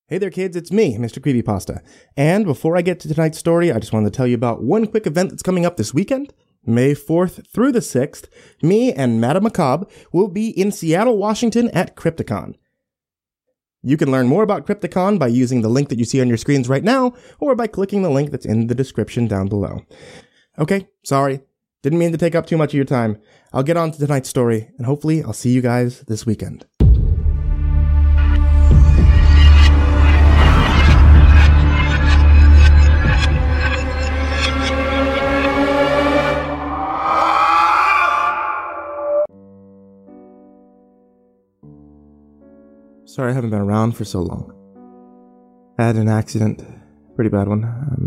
Hey there, kids, it's me, Mr. Creepypasta. And before I get to tonight's story, I just wanted to tell you about one quick event that's coming up this weekend. May 4th through the 6th, me and Madame Macabre will be in Seattle, Washington at Crypticon. You can learn more about Crypticon by using the link that you see on your screens right now, or by clicking the link that's in the description down below. Okay, sorry. Didn't mean to take up too much of your time. I'll get on to tonight's story, and hopefully I'll see you guys this weekend. Sorry I haven't been around for so long. I had an accident. Pretty bad one.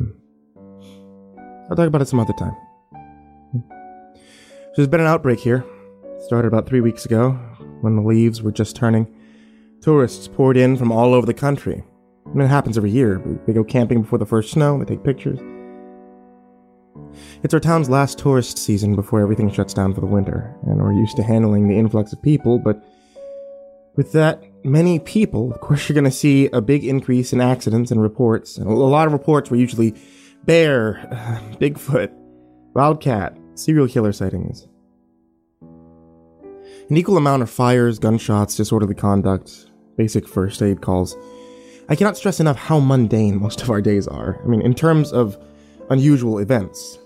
I'll talk about it some other time. There's been an outbreak here. It started about 3 weeks ago, when the leaves were just turning. Tourists poured in from all over the country. I mean, it happens every year. They go camping before the first snow, they take pictures. It's our town's last tourist season before everything shuts down for the winter, and we're used to handling the influx of people, but with that many people, of course, you're going to see a big increase in accidents and reports. And a lot of reports were usually bear, Bigfoot, wildcat, serial killer sightings. An equal amount of fires, gunshots, disorderly conduct, basic first aid calls. I cannot stress enough how mundane most of our days are. I mean, in terms of unusual events.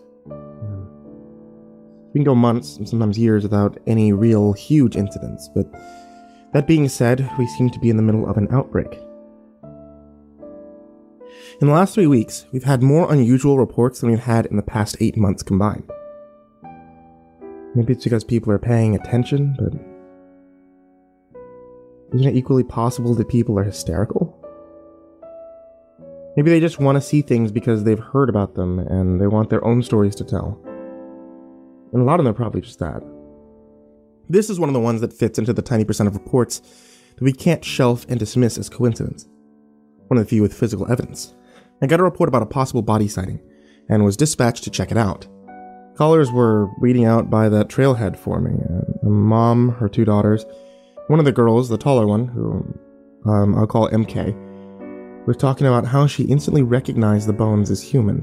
We can go months and sometimes years without any real huge incidents, but that being said, we seem to be in the middle of an outbreak. In the last 3 weeks, we've had more unusual reports than we've had in the past 8 months combined. Maybe it's because people are paying attention, but isn't it equally possible that people are hysterical? Maybe they just want to see things because they've heard about them and they want their own stories to tell. And a lot of them are probably just that. This is one of the ones that fits into the tiny percent of reports that we can't shelf and dismiss as coincidence. One of the few with physical evidence. I got a report about a possible body sighting, and was dispatched to check it out. Callers were waiting out by that trailhead for me. A mom, her 2 daughters. One of the girls, the taller one, who I'll call MK, was talking about how she instantly recognized the bones as human.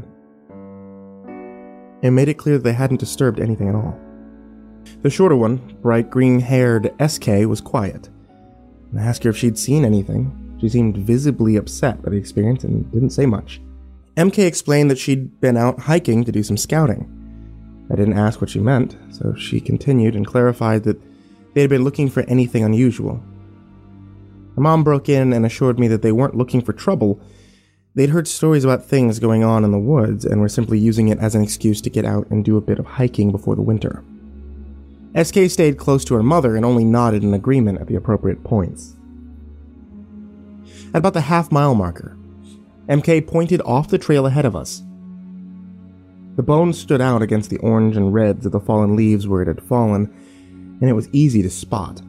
And made it clear that they hadn't disturbed anything at all. The shorter one, bright green-haired SK, was quiet. I asked her if she'd seen anything. She seemed visibly upset by the experience and didn't say much. MK explained that she'd been out hiking to do some scouting. I didn't ask what she meant, so she continued and clarified that they had been looking for anything unusual. My mom broke in and assured me that they weren't looking for trouble. They'd heard stories about things going on in the woods and were simply using it as an excuse to get out and do a bit of hiking before the winter. SK stayed close to her mother and only nodded in agreement at the appropriate points. At about the half-mile marker, MK pointed off the trail ahead of us. The bones stood out against the orange and reds of the fallen leaves where it had fallen, and it was easy to spot.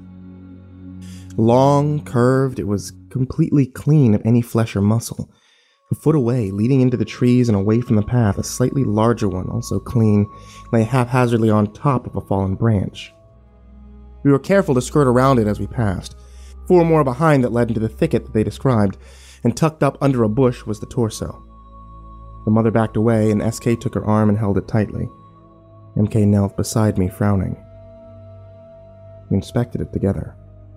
Long, curved, it was completely clean of any flesh or muscle. A foot away, leading into the trees and away from the path, a slightly larger one, also clean, lay haphazardly on top of a fallen branch. We were careful to skirt around it as we passed. 4 more behind that led into the thicket that they described, and tucked up under a bush was the torso. The mother backed away, and SK took her arm and held it tightly. MK knelt beside me, frowning. We inspected it together.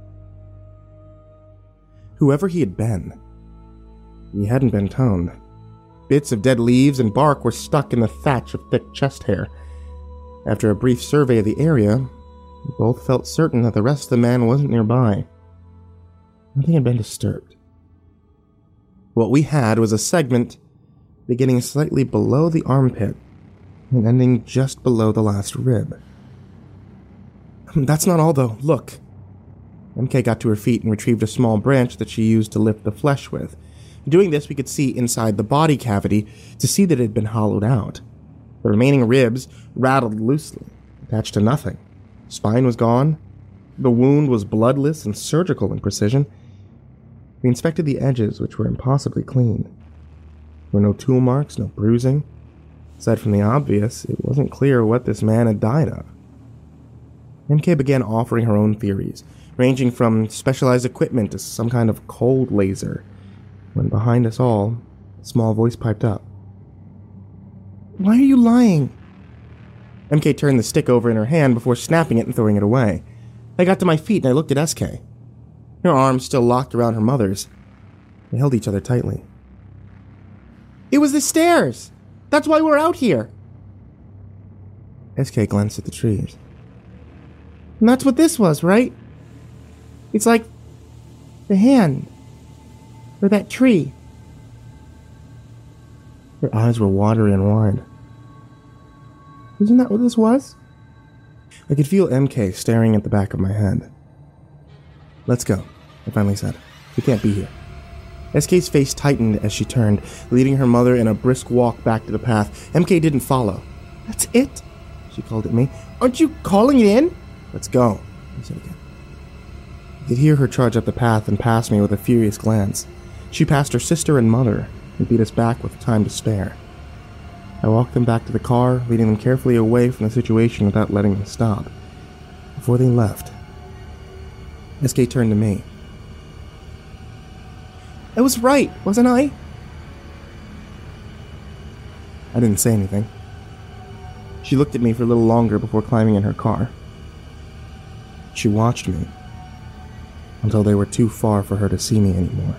Whoever he had been, he hadn't been toned. Bits of dead leaves and bark were stuck in the thatch of thick chest hair. After a brief survey of the area, we both felt certain that the rest of the man wasn't nearby. Nothing had been disturbed. What we had was a segment beginning slightly below the armpit and ending just below the last rib. That's not all, though. Look. MK got to her feet and retrieved a small branch that she used to lift the flesh with. Doing this, we could see inside the body cavity to see that it had been hollowed out. The remaining ribs rattled loosely, attached to nothing. Spine was gone. The wound was bloodless and surgical in precision. We inspected the edges, which were impossibly clean. There were no tool marks, no bruising. Aside from the obvious, it wasn't clear what this man had died of. MK began offering her own theories, ranging from specialized equipment to some kind of cold laser. when behind us all, a small voice piped up. "Why are you lying?" MK turned the stick over in her hand before snapping it and throwing it away. I got to my feet and I looked at SK. Her arms still locked around her mother's. They held each other tightly. "It was the stairs! That's why we're out here!" SK glanced at the trees. "And that's what this was, right? It's like the hand. Or that tree." Her eyes were watery and wide. "Isn't that what this was?" I could feel MK staring at the back of my head. "Let's go," I finally said. "We can't be here." SK's face tightened as she turned, leading her mother in a brisk walk back to the path. MK didn't follow. "That's it?" she called at me. "Aren't you calling it in?" "Let's go," I said again. I could hear her charge up the path and pass me with a furious glance. She passed her sister and mother and beat us back with time to spare. I walked them back to the car, leading them carefully away from the situation without letting them stop. Before they left, SK turned to me. "I was right, wasn't I?" I didn't say anything. She looked at me for a little longer before climbing in her car. She watched me until they were too far for her to see me anymore.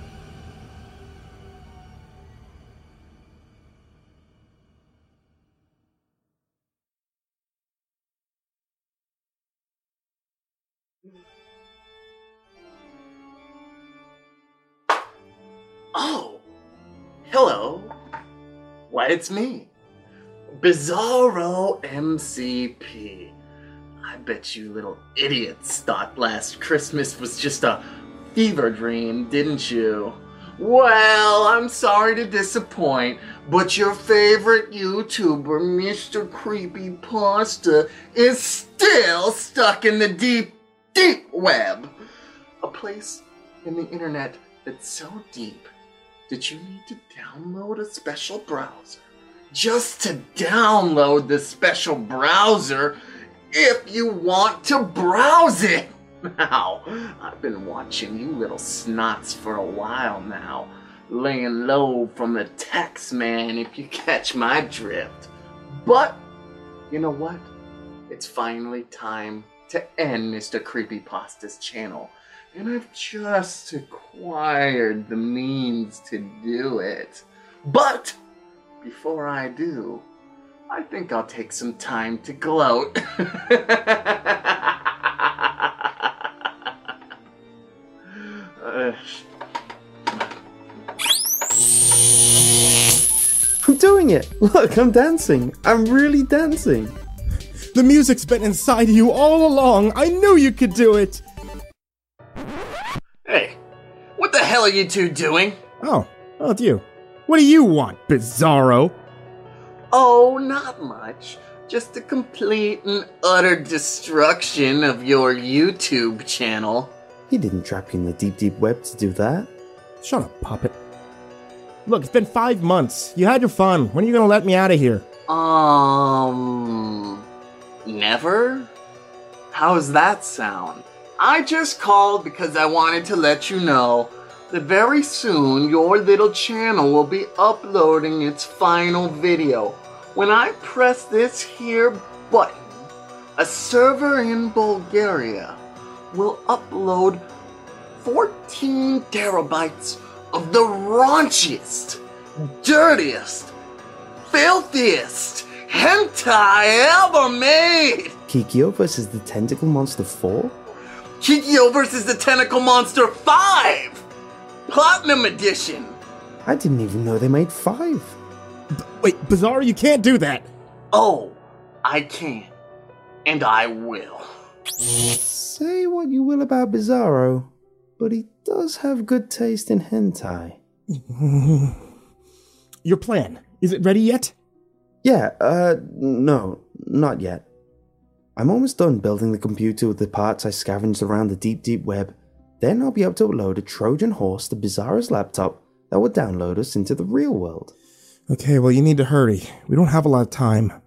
Oh, hello. Why, it's me, Bizarro MCP. I bet you little idiots thought last Christmas was just a fever dream, didn't you? Well, I'm sorry to disappoint, but your favorite YouTuber, Mr. Creepypasta, is still stuck in the deep, deep web. A place in the internet that's so deep that you need to download a special browser. Just to download the special browser if you want to browse it. Now, I've been watching you little snots for a while now, laying low from the tax man if you catch my drift. But, you know what? It's finally time to end Mr. Creepypasta's channel, and I've just acquired the means to do it. But, before I do, I think I'll take some time to gloat. I'm doing it! Look, I'm dancing! I'm really dancing! The music's been inside you all along. I knew you could do it. Hey, what the hell are you two doing? Oh, it's you. What do you want, Bizarro? Oh, not much. Just the complete and utter destruction of your YouTube channel. He didn't trap you in the deep, deep web to do that. Shut up, puppet. Look, it's been 5 months. You had your fun. When are you gonna let me out of here? Never? How's that sound? I just called because I wanted to let you know that very soon your little channel will be uploading its final video. When I press this here button, a server in Bulgaria will upload 14 terabytes of the raunchiest, dirtiest, filthiest hentai ever made! Kikyo vs. the Tentacle Monster 4? Kikyo vs. the Tentacle Monster 5! Platinum Edition! I didn't even know they made 5. Wait, Bizarro, you can't do that! Oh, I can. And I will. Say what you will about Bizarro, but he does have good taste in hentai. Your plan, is it ready yet? Yeah, no, not yet. I'm almost done building the computer with the parts I scavenged around the deep, deep web. Then I'll be able to upload a Trojan horse to Bizarro's laptop that will download us into the real world. Okay, well, you need to hurry. We don't have a lot of time.